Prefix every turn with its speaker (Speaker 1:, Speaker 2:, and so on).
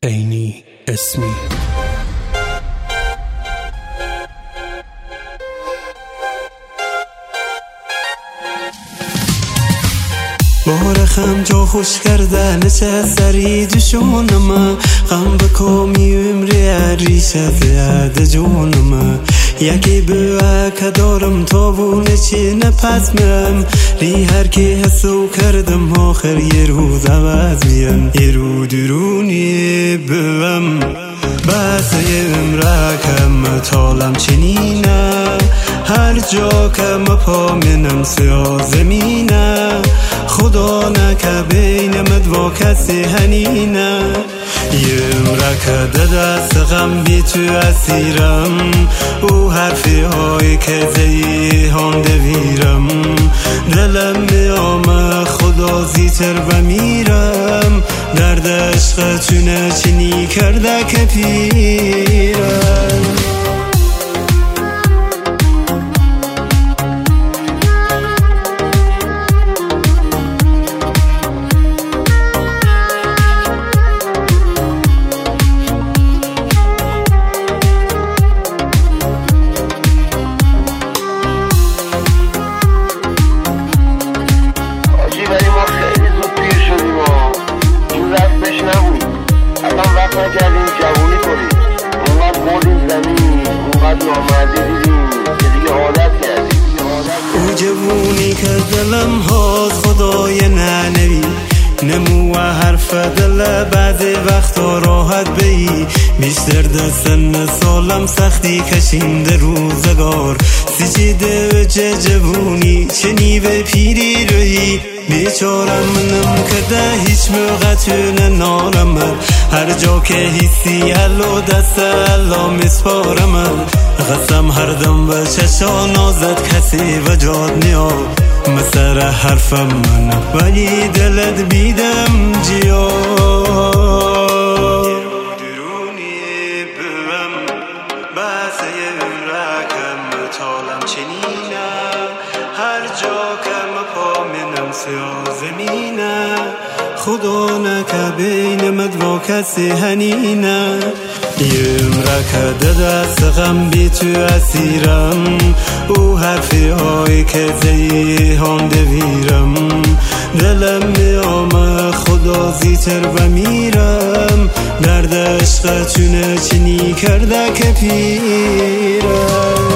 Speaker 1: عینی اسمی
Speaker 2: بارخم جا خوش کرده نچه سری دشونم غم بکامی عمری ریشه زیاده جونم یکی بوه که دارم تابونه چی نپس مرم ری هر کی حسو کردم آخر یه روز عوض میم یه رو درونی بوم بس یه عمره که مطالم چنینه هر جا که مپا منم سیاه زمینه خدا نکه بین مدوا کسی هنینه یم رکده دست غم بی تو اسیرم او حرفی هایی که زیهان دویرم دلم میامه خدا زیتر و میرم درد عشق چونه چینی کرده که پیرم
Speaker 3: نکردیم جوونی کنیم اونقدر بردیم زمین اونقدر نامردی دیدیم که دیگه عادت کردیم
Speaker 2: او جوونی که دلم هاست خدای ننوی نمو حرف دل بعضی وقتا راحت بی بیشتر دستن سالم سختی کشیده روزگار سیچیده و چه جوونی چنی به پیری روی بیچارم منم که ده هیچ موقع تونه نارم هر جا که حسی الو دست الله مسپارم قسم هر دم به چشا نازد کسی و جاد نیا مسر حرفم من ولی دلت بیدم جیا درونی بوم بس یه عمرکم مطالم چنینه هر جا که مپا منم سیاه زمینه خدا نکه بین مدوا کسی هنینه یم رکده دست غم بی تو اسیرم او حرفی هایی که زیهان دویرم دلم میامه خدا زیتر و میرم درد عشق چونه چینی کرده که پیرم